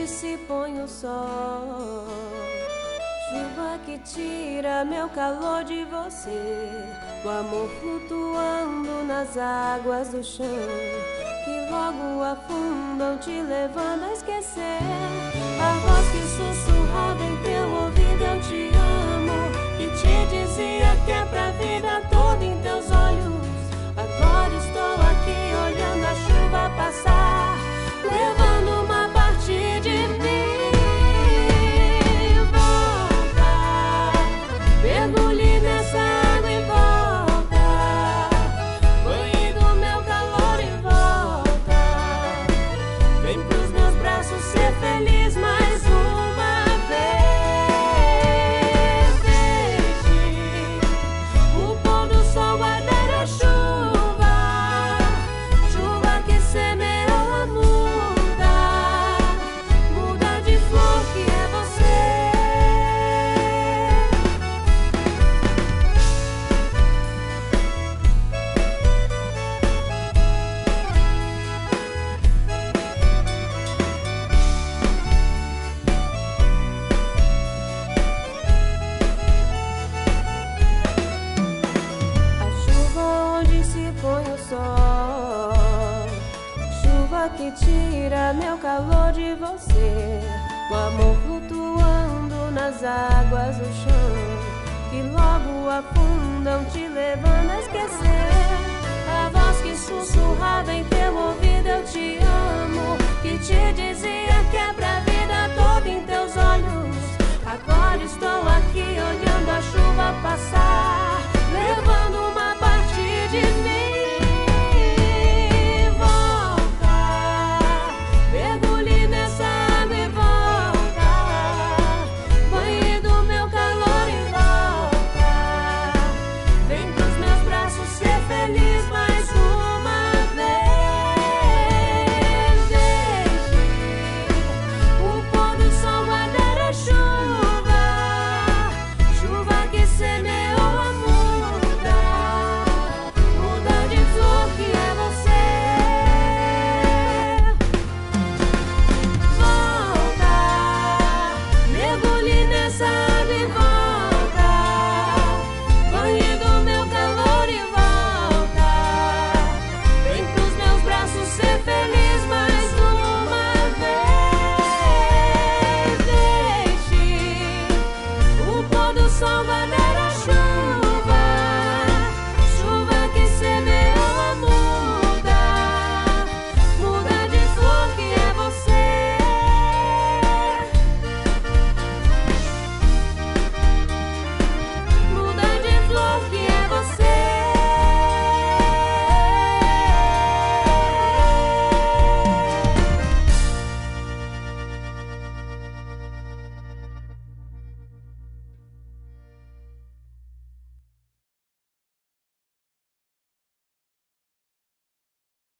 onde se põe o sol. Chuva que tira meu calor de você. O amor flutuando nas águas do chão, que logo afundam, te levando a esquecer. A voz que sussurrava em teu ouvido, eu te amo, que te dizia que é pra vida toda em teus olhos. Agora estou aqui olhando a chuva passar, levando uma parte de mim. Volta, mergulhe nessa água e volta, banhe do meu calor e volta. Vem pros meus braços ser feliz mais uma vez. Deixe o pôr do sol guardar a chuva, chuva que semeou a muda, muda de flor que é você. A chuva onde se põe o sol, chuva que tira meu calor de você. O amor flutuando nas águas do chão, que logo afundam, te levando a esquecer.